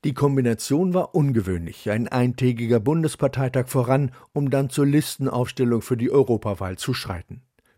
Die Kombination war ungewöhnlich, ein eintägiger Bundesparteitag voran, um dann zur Listenaufstellung für die Europawahl zu schreiten.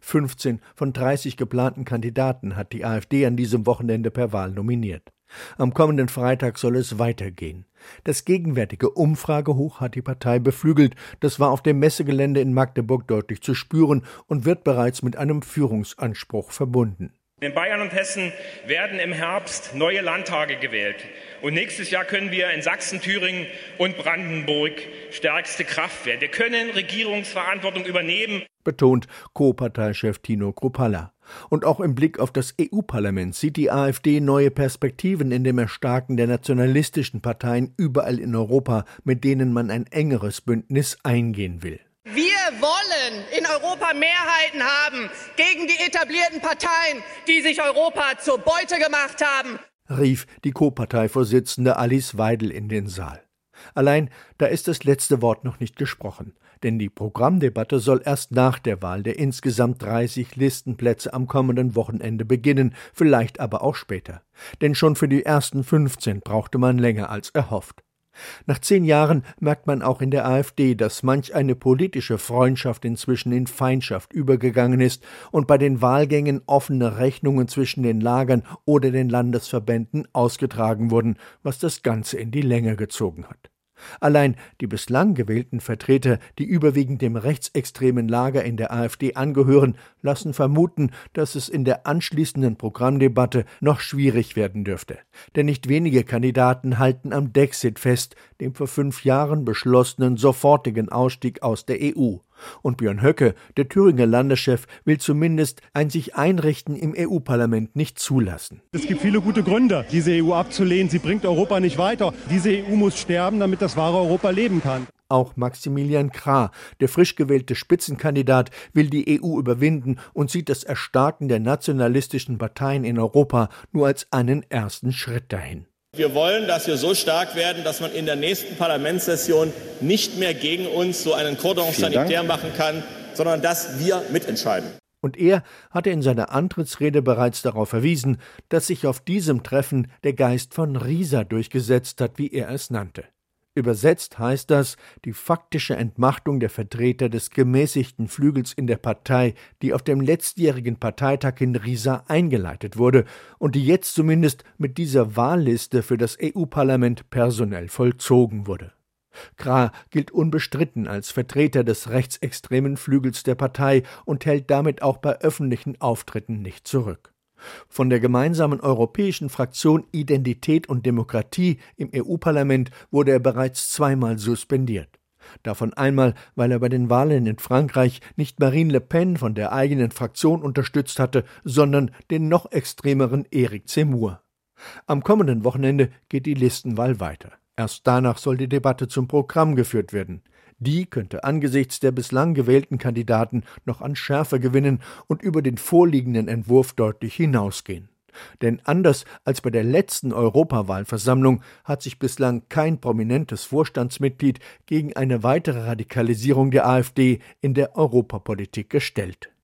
15 von 30 geplanten Kandidaten hat die AfD an diesem Wochenende per Wahl nominiert. Am kommenden Freitag soll es weitergehen. Das gegenwärtige Umfragehoch hat die Partei beflügelt. Das war auf dem Messegelände in Magdeburg deutlich zu spüren und wird bereits mit einem Führungsanspruch verbunden. In Bayern und Hessen werden im Herbst neue Landtage gewählt. Und nächstes Jahr können wir in Sachsen, Thüringen und Brandenburg stärkste Kraft werden. Wir können Regierungsverantwortung übernehmen, betont Co-Parteichef Tino Kruppalla. Und auch im Blick auf das EU-Parlament sieht die AfD neue Perspektiven in dem Erstarken der nationalistischen Parteien überall in Europa, mit denen man ein engeres Bündnis eingehen will. Wir wollen in Europa Mehrheiten haben gegen die etablierten Parteien, die sich Europa zur Beute gemacht haben, rief die Co-Parteivorsitzende Alice Weidel in den Saal. Allein, da ist das letzte Wort noch nicht gesprochen, denn die Programmdebatte soll erst nach der Wahl der insgesamt 30 Listenplätze am kommenden Wochenende beginnen, vielleicht aber auch später. Denn schon für die ersten 15 brauchte man länger als erhofft. Nach 10 Jahren merkt man auch in der AfD, dass manch eine politische Freundschaft inzwischen in Feindschaft übergegangen ist und bei den Wahlgängen offene Rechnungen zwischen den Lagern oder den Landesverbänden ausgetragen wurden, was das Ganze in die Länge gezogen hat. Allein die bislang gewählten Vertreter, die überwiegend dem rechtsextremen Lager in der AfD angehören, lassen vermuten, dass es in der anschließenden Programmdebatte noch schwierig werden dürfte. Denn nicht wenige Kandidaten halten am Dexit fest, dem vor 5 Jahren beschlossenen sofortigen Ausstieg aus der EU. Und Björn Höcke, der Thüringer Landeschef, will zumindest ein sich Einrichten im EU-Parlament nicht zulassen. Es gibt viele gute Gründe, diese EU abzulehnen. Sie bringt Europa nicht weiter. Diese EU muss sterben, damit das wahre Europa leben kann. Auch Maximilian Krah, der frisch gewählte Spitzenkandidat, will die EU überwinden und sieht das Erstarken der nationalistischen Parteien in Europa nur als einen ersten Schritt dahin. Wir wollen, dass wir so stark werden, dass man in der nächsten Parlamentssession nicht mehr gegen uns so einen Cordon sanitaire machen kann, sondern dass wir mitentscheiden. Und er hatte in seiner Antrittsrede bereits darauf verwiesen, dass sich auf diesem Treffen der Geist von Riesa durchgesetzt hat, wie er es nannte. Übersetzt heißt das die faktische Entmachtung der Vertreter des gemäßigten Flügels in der Partei, die auf dem letztjährigen Parteitag in Riesa eingeleitet wurde und die jetzt zumindest mit dieser Wahlliste für das EU-Parlament personell vollzogen wurde. Krah gilt unbestritten als Vertreter des rechtsextremen Flügels der Partei und hält damit auch bei öffentlichen Auftritten nicht zurück. Von der gemeinsamen europäischen Fraktion Identität und Demokratie im EU-Parlament wurde er bereits 2-mal suspendiert. Davon einmal, weil er bei den Wahlen in Frankreich nicht Marine Le Pen von der eigenen Fraktion unterstützt hatte, sondern den noch extremeren Éric Zemmour. Am kommenden Wochenende geht die Listenwahl weiter. Erst danach soll die Debatte zum Programm geführt werden. Die könnte angesichts der bislang gewählten Kandidaten noch an Schärfe gewinnen und über den vorliegenden Entwurf deutlich hinausgehen. Denn anders als bei der letzten Europawahlversammlung hat sich bislang kein prominentes Vorstandsmitglied gegen eine weitere Radikalisierung der AfD in der Europapolitik gestellt.